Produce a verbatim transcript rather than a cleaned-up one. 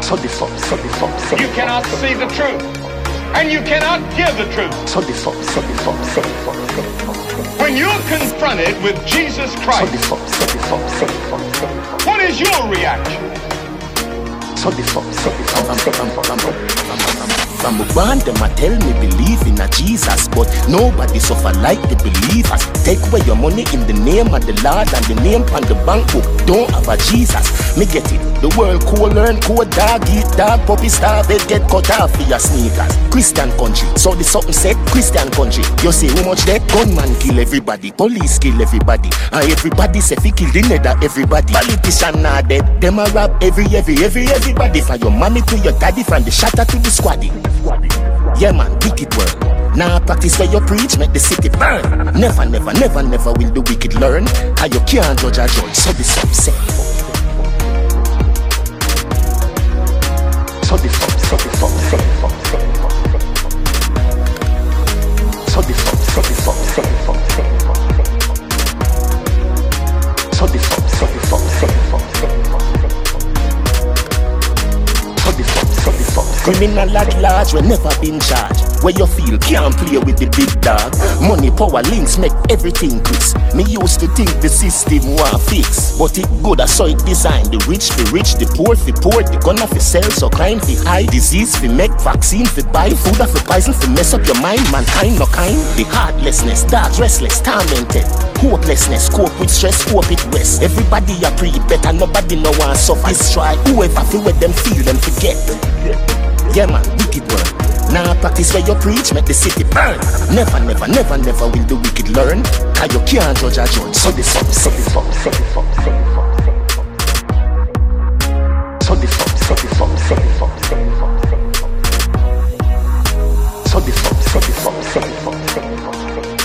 So the fuck, so the fuck, so the You cannot see the truth, and you cannot give the truth. So the fuck, so the fuck, so the fuck, so the fuck. When you're confronted with Jesus So Christ, the fuck, so the fuck, so the fuck, so the fuck. what is your reaction? So the fuck, so the fuck, so the fuck. From a band, them a tell me believe in a Jesus, but nobody suffer like the believers. Take away your money in the name of the Lord, and the name on the bank book don't have a Jesus. Me get it. The world cool, learn cool, dog eat dog, puppy starve, it get cut off for your sneakers. Christian country, so the something said Christian country. You see how much that gunman kill everybody, police kill everybody, and everybody say fi kill the nether everybody. Politician not dead, them a rob every every every everybody. From your mommy to your daddy, from the shatter to the squaddy. Yeah man, wicked world. Now practice where you preach, make the city burn. Never, never, never, never will the wicked learn. How you can't judge a judge, so the some say. So the fuck, so the fuck, so the fuck, so the fuck. So the fuck, so the fuck, so the fuck, so the fuck. So the fuck, so the fuck, so the fuck, so the fuck. So the fuck, so the fuck. Criminal at large, we never been charged. Where you feel can't play with the big dog. Money, power, links make everything crisp. Me used to think the system was fix, but it good, I saw it designed. The rich for rich, the poor for poor. The gunner for sell, so crime for high. Disease for make, vaccine for buy. Food for poison for mess up your mind. Mankind no kind. The heartlessness, dogs restless, tormented. Hopelessness, cope with stress, hope it rest. Everybody a pre better, nobody no one suffer. Destroy whoever feel what them feel, them forget. Yeah man, wicked world. Now practice where you preach, make the city burn. Never, never, never, never will the wicked learn. Cause you can't judge a judge. So the fuck, so the fuck, so the fuck, so the fuck, so the fuck. So the fuck, so the fuck, so the fuck, so the fuck. So the fuck, so the fuck, so the fuck, so the fuck.